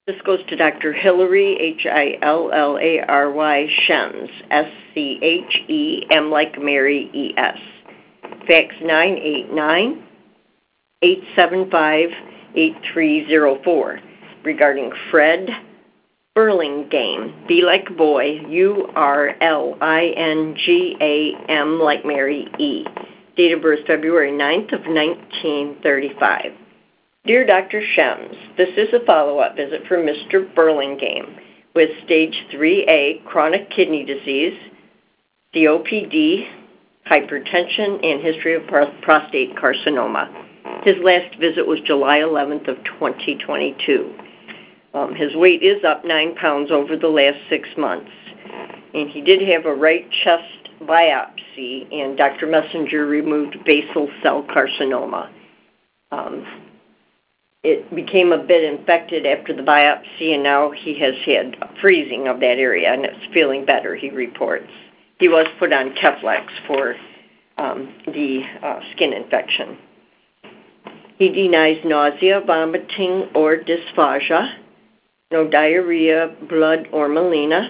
This goes to Dr. Hillary, Hillary Schems, SCHEM like Mary, ES. Fax 989-875-8304 regarding Fred Burlingame, B like boy, URLINGAM like Mary, E. Date of birth February 9th of 1935. Dear Dr. Schems, this is a follow-up visit for Mr. Burlingame with stage 3A chronic kidney disease, COPD, hypertension, and history of prostate carcinoma. His last visit was July 11th of 2022. His weight is up 9 pounds over the last 6 months, and he did have a right chest biopsy, and Dr. Messenger removed basal cell carcinoma. It became a bit infected after the biopsy, and now he has had freezing of that area, and it's feeling better, he reports. He was put on Keflex for the skin infection. He denies nausea, vomiting, or dysphagia, no diarrhea, blood, or melena,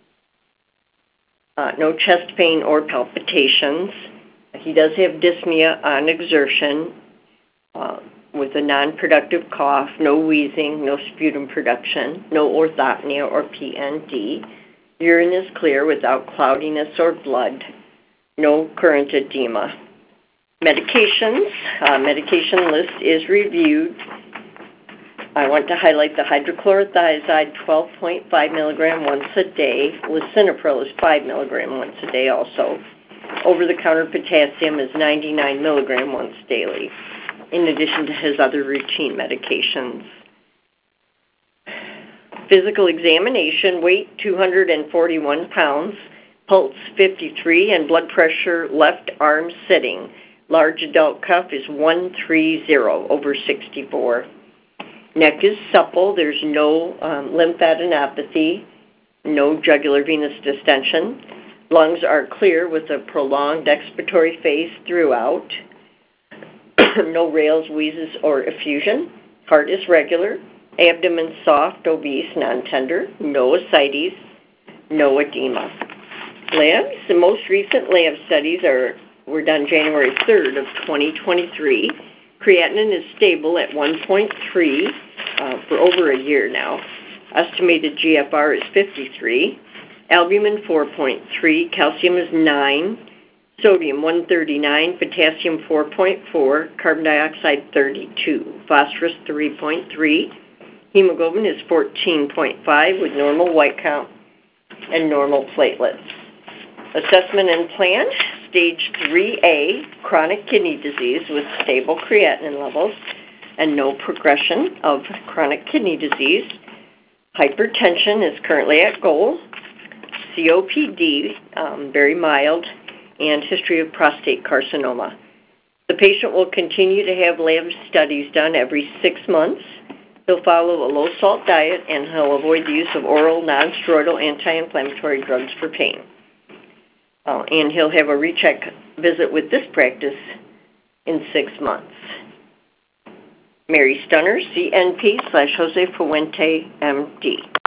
no chest pain or palpitations. He does have dyspnea on exertion, with a non-productive cough, no wheezing, no sputum production, no orthopnea or PND. Urine is clear without cloudiness or blood, no current edema. Medications, medication list is reviewed. I want to highlight the hydrochlorothiazide 12.5 milligram once a day. Lisinopril is 5 milligram once a day also. Over-the-counter potassium is 99 milligram once daily, in addition to his other routine medications. Physical examination, weight 241 pounds, pulse 53, and blood pressure left arm sitting. Large adult cuff is 130 over 64. Neck is supple. There's no lymphadenopathy, no jugular venous distension. Lungs are clear with a prolonged expiratory phase throughout. No rales, wheezes, or effusion. Heart is regular. Abdomen soft, obese, non-tender. No ascites. No edema. Labs. The most recent lab studies were done January 3rd of 2023. Creatinine is stable at 1.3 for over a year now. Estimated GFR is 53. Albumin 4.3. Calcium is 9. Sodium 139, potassium 4.4, carbon dioxide 32, phosphorus 3.3, hemoglobin is 14.5 with normal white count and normal platelets. Assessment and plan, stage 3A, chronic kidney disease with stable creatinine levels and no progression of chronic kidney disease. Hypertension is currently at goal. COPD, very mild, and history of prostate carcinoma. The patient will continue to have lab studies done every 6 months. He'll follow a low-salt diet, and he'll avoid the use of oral non-steroidal anti-inflammatory drugs for pain. And he'll have a recheck visit with this practice in 6 months. Mary Stunner, CNP /Jose Fuente, MD.